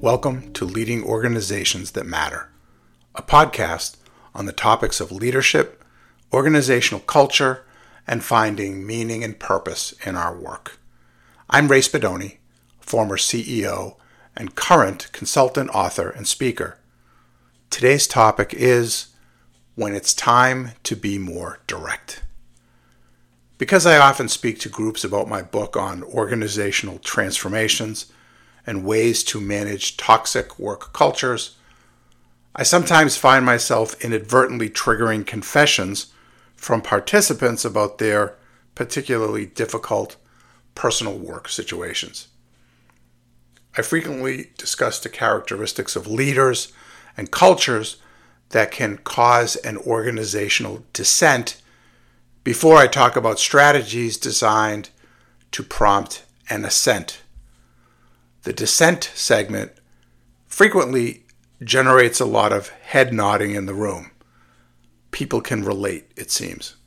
Welcome to Leading Organizations That Matter, a podcast on the topics of leadership, organizational culture, and finding meaning and purpose in our work. I'm Ray Spadoni, former CEO and current consultant, author, and speaker. Today's topic is when it's time to be more direct. Because I often speak to groups about my book on organizational transformations and ways to manage toxic work cultures, I sometimes find myself inadvertently triggering confessions from participants about their particularly difficult personal work situations. I frequently discuss the characteristics of leaders and cultures that can cause an organizational dissent before I talk about strategies designed to prompt an ascent. The dissent segment frequently generates a lot of head nodding in the room. People can relate, it seems.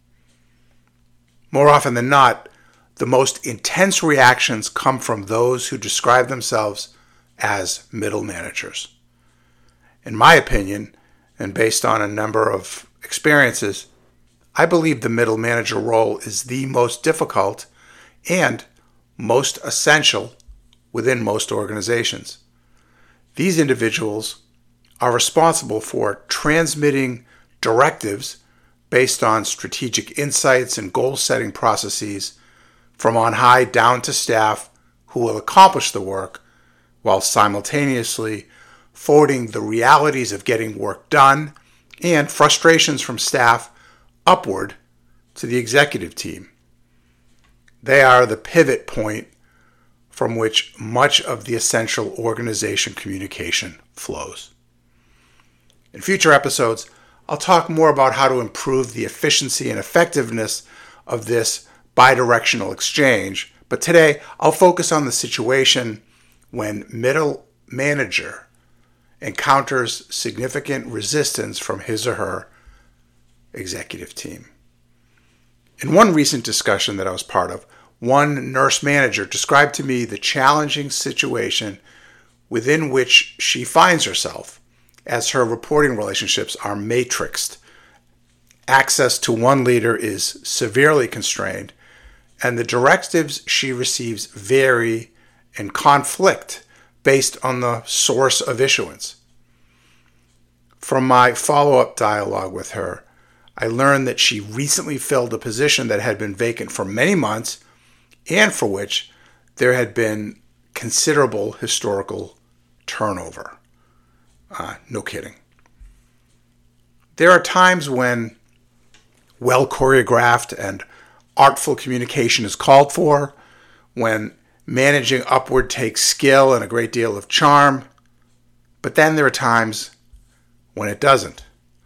More often than not, the most intense reactions come from those who describe themselves as middle managers. In my opinion, and based on a number of experiences, I believe the middle manager role is the most difficult and most essential within most organizations. These individuals are responsible for transmitting directives based on strategic insights and goal-setting processes from on high down to staff who will accomplish the work while simultaneously forwarding the realities of getting work done and frustrations from staff upward to the executive team. They are the pivot point from which much of the essential organization communication flows. In future episodes, I'll talk more about how to improve the efficiency and effectiveness of this bidirectional exchange, but today I'll focus on the situation when middle manager encounters significant resistance from his or her executive team. In one recent discussion that I was part of, one nurse manager described to me the challenging situation within which she finds herself as her reporting relationships are matrixed. Access to one leader is severely constrained, and the directives she receives vary and conflict based on the source of issuance. From my follow-up dialogue with her, I learned that she recently filled a position that had been vacant for many months and for which there had been considerable historical turnover. No kidding. There are times when well-choreographed and artful communication is called for, when managing upward takes skill and a great deal of charm, but then there are times when it doesn't.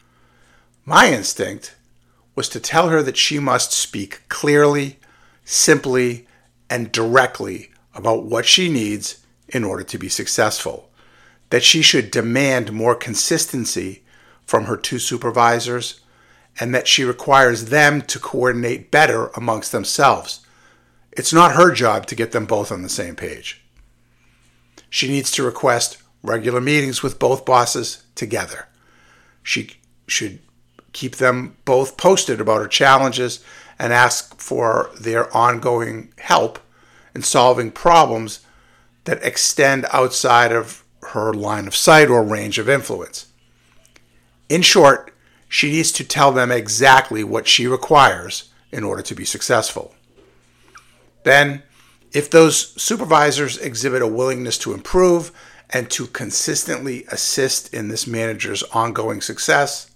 My instinct was to tell her that she must speak clearly, simply, and directly about what she needs in order to be successful, that she should demand more consistency from her two supervisors, and that she requires them to coordinate better amongst themselves. It's not her job to get them both on the same page. She needs to request regular meetings with both bosses together. She should keep them both posted about her challenges and ask for their ongoing help in solving problems that extend outside of her line of sight or range of influence. In short, she needs to tell them exactly what she requires in order to be successful. Then, if those supervisors exhibit a willingness to improve and to consistently assist in this manager's ongoing success,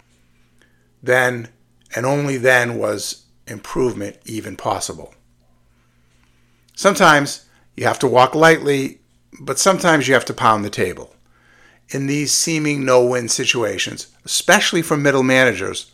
then and only then was improvement even possible. Sometimes you have to walk lightly, but sometimes you have to pound the table. In these seeming no-win situations, especially for middle managers,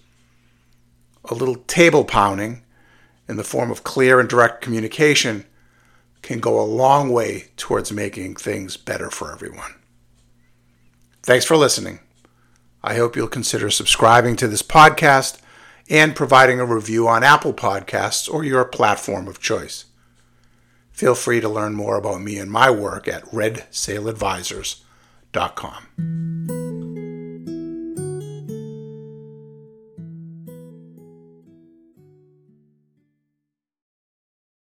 a little table pounding in the form of clear and direct communication can go a long way towards making things better for everyone. Thanks for listening. I hope you'll consider subscribing to this podcast and providing a review on Apple Podcasts or your platform of choice. feel free to learn more about me and my work at redsailadvisors.com.